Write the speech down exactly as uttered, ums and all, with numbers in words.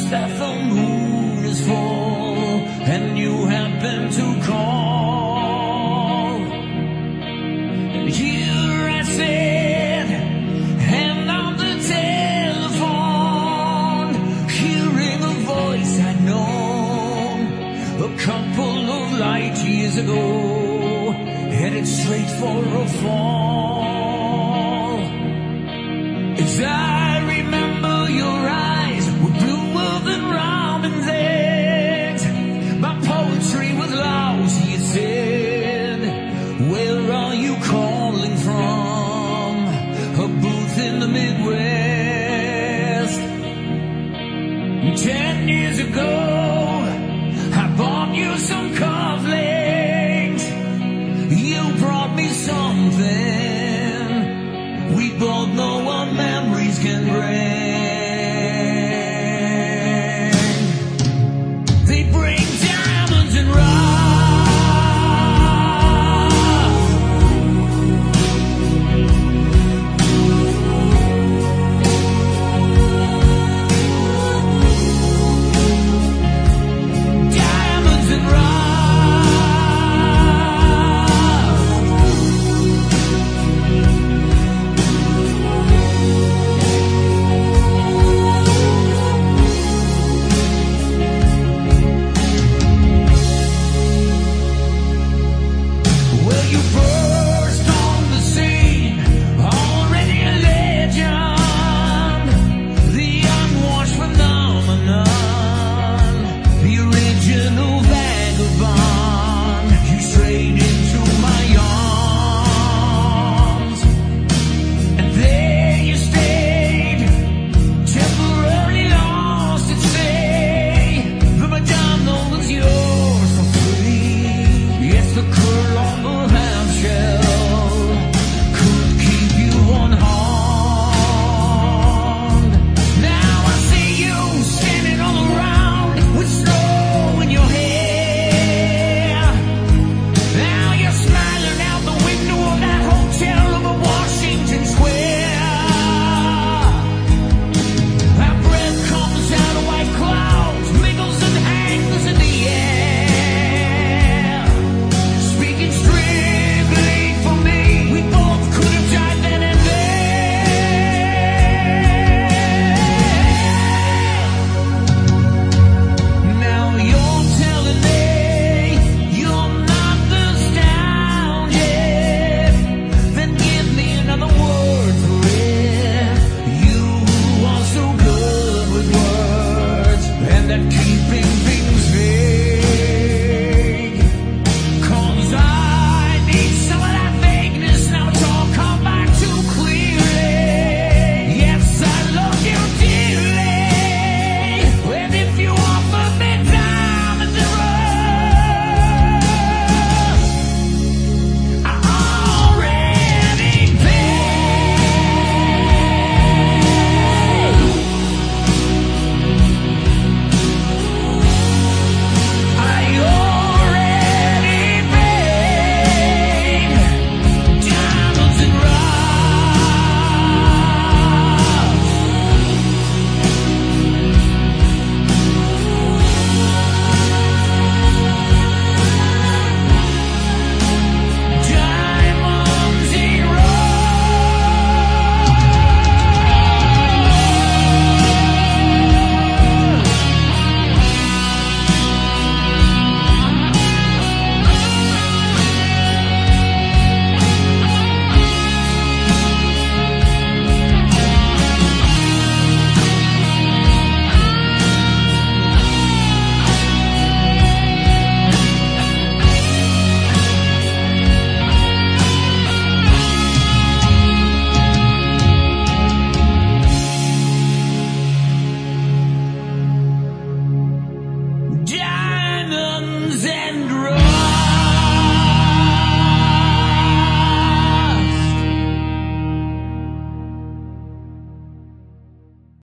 that the moon is full and you happen to call. And here I sit, hand on the telephone, hearing a voice I'd known a couple of light years ago, headed straight for a fall. As I remember, your eyes were bluer than robin's eggs. My poetry was lousy, you said. Where are you calling from? A booth in the Midwest. Ten years ago, I bought you some cufflinks. You brought me something we both know what memories can bring.